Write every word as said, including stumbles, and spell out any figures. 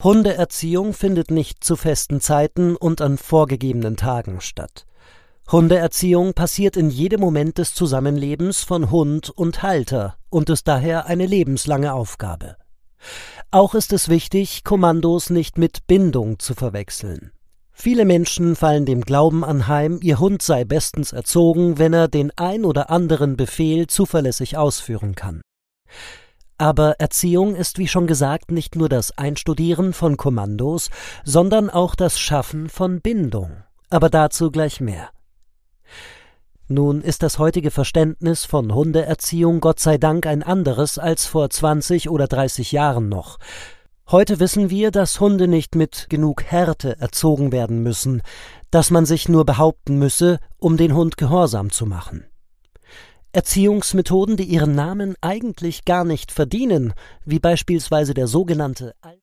Hundeerziehung findet nicht zu festen Zeiten und an vorgegebenen Tagen statt. Hundeerziehung passiert in jedem Moment des Zusammenlebens von Hund und Halter und ist daher eine lebenslange Aufgabe. Auch ist es wichtig, Kommandos nicht mit Bindung zu verwechseln. Viele Menschen fallen dem Glauben anheim, ihr Hund sei bestens erzogen, wenn er den ein oder anderen Befehl zuverlässig ausführen kann. Aber Erziehung ist, wie schon gesagt, nicht nur das Einstudieren von Kommandos, sondern auch das Schaffen von Bindung. Aber dazu gleich mehr. Nun ist das heutige Verständnis von Hundeerziehung Gott sei Dank ein anderes als vor zwanzig oder dreißig Jahren noch. Heute wissen wir, dass Hunde nicht mit genug Härte erzogen werden müssen, dass man sich nur behaupten müsse, um den Hund gehorsam zu machen. Erziehungsmethoden, die ihren Namen eigentlich gar nicht verdienen, wie beispielsweise der sogenannte